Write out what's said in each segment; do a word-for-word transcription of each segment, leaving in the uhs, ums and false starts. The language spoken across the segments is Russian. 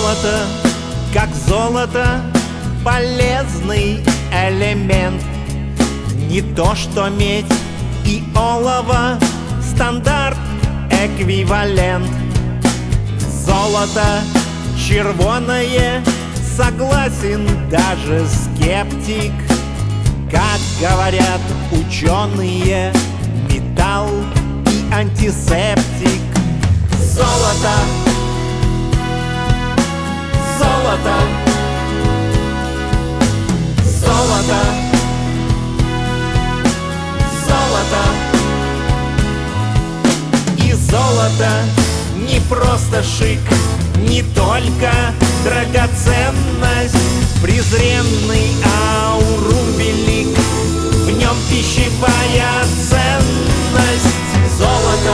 Золото, как золото, полезный элемент. Не то что медь и олово, стандарт, эквивалент. Золото червоное, согласен даже скептик. Как говорят ученые, металл и антисептик. Золото, золото, золото, золото. И золото не просто шик, не только драгоценность, презренный аурум велик, в нем пищевая ценность. Золото,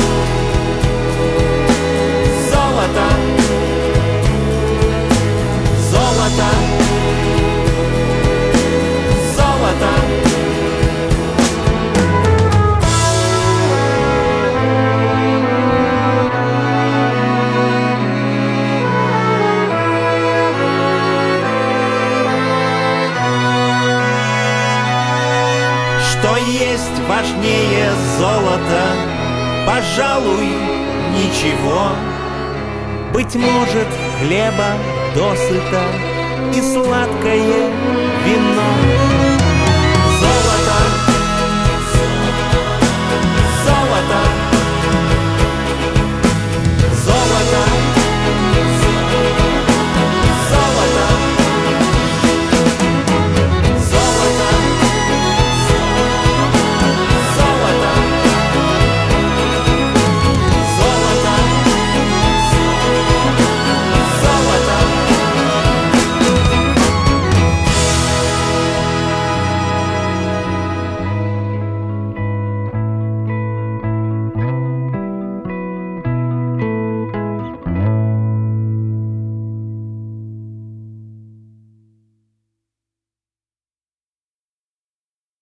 золото, золото, золото. Что есть важнее золота? Пожалуй, ничего. Быть может, хлеба досыта и сладкое вино.